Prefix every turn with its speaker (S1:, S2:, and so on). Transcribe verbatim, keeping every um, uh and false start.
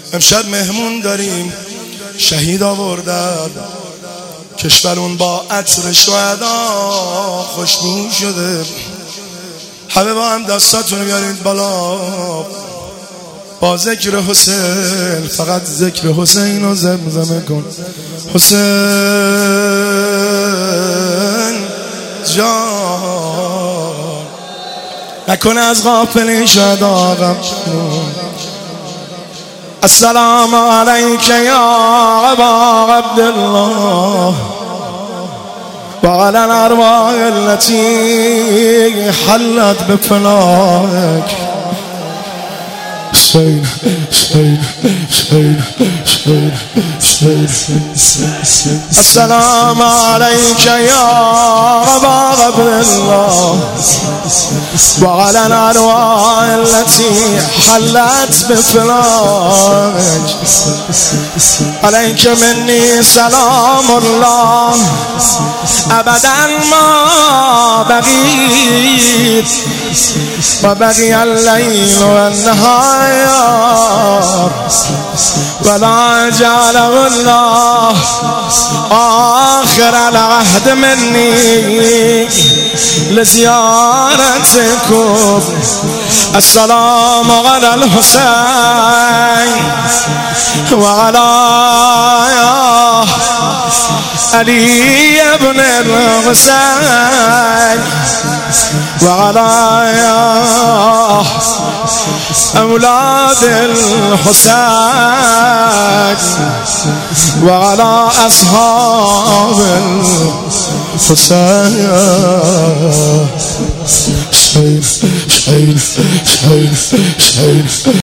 S1: امشب مهمون داریم، شهید آوردن کشورون با عطر شهدا خوشبو شده. همه با هم دستاتون بیارید بالا با ذکر حسین، فقط ذکر حسین رو زمزمه کن. حسین جان نکنه از غافلی شد آقا. السلام علیک یا ابا عبدالله و علی الارواح التي حلت بفناک. حسین حسین حسین حسین حسین. السلام علیک یا ابا عبدالله و علی الارواح التي حلت بفناک. علیک منی سلام الله ابدا ما بقیت و بقی اللیل و النهار ولا جعله الله آخر العهد مني لزيارتكم. السلام على الحسين وعلى علي بن الحسين وعلى أولاد الحسين وعلى أصحاب الحسين. شهيد شهيد شهيد شهيد